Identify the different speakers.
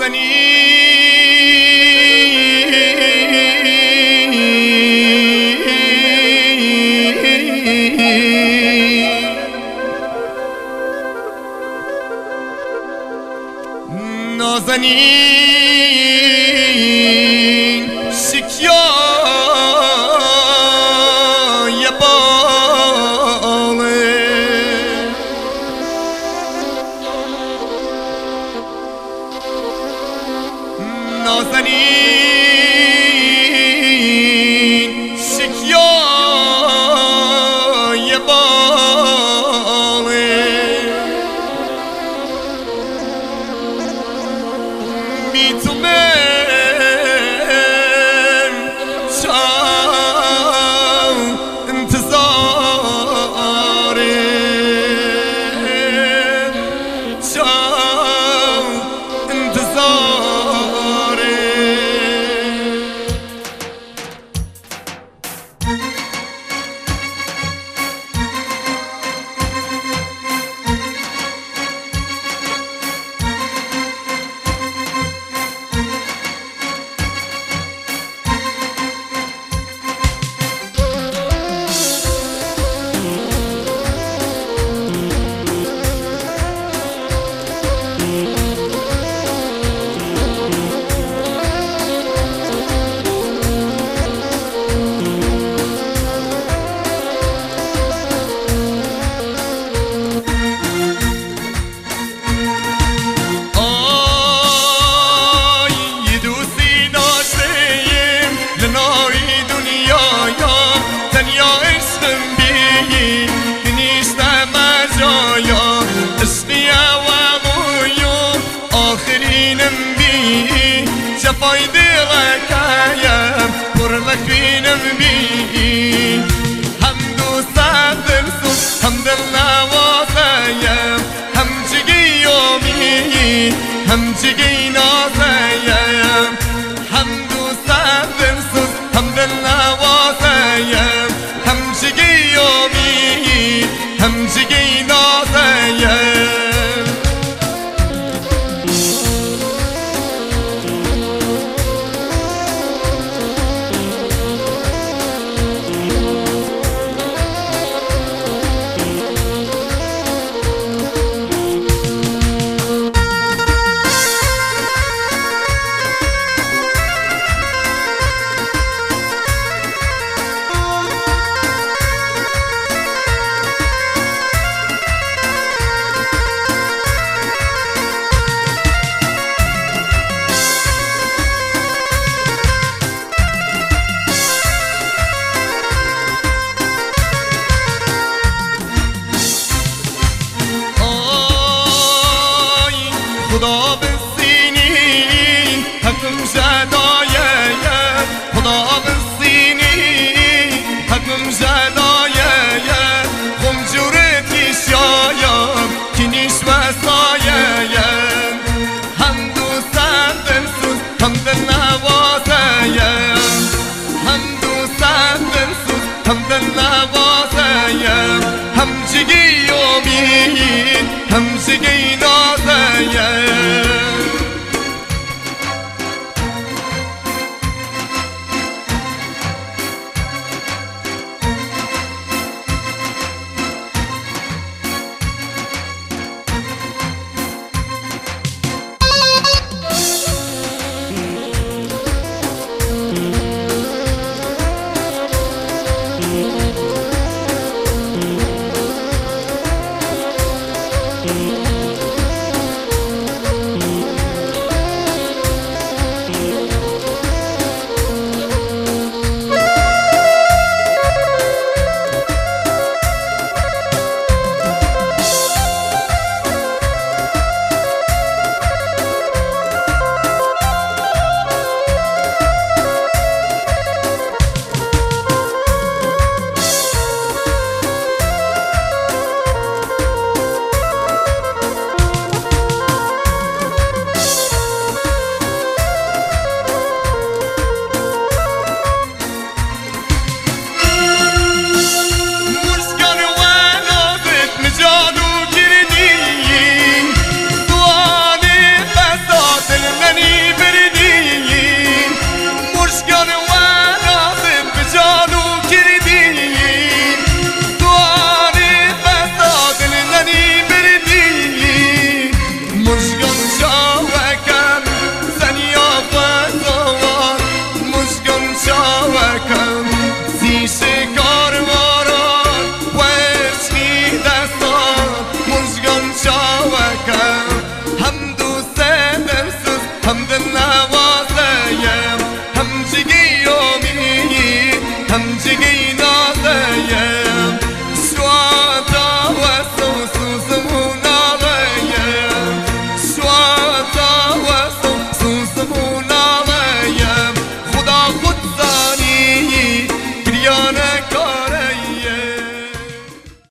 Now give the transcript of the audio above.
Speaker 1: نازنین شکیای باله نازنین شکیای باله بی تو من چند انتظاره چند انتظاره شفای دلک ایم پر لکوینم بی هم دوستم دل سوز هم دل نوازیم هم جگیومی هم جگی نازیم هم دوستم دل سوز هم دل نوازیم هم جگیومی هم جگی نازیم خدا بسینی حکم جدایه خدا بسینی حکم جدایه خم جورتی شایم کنیش وسایه هم دوستم دلسوز هم دل نوازیم هم دوستم دلسوز هم دل نوازیم هم جگی امید هم جگی نازیم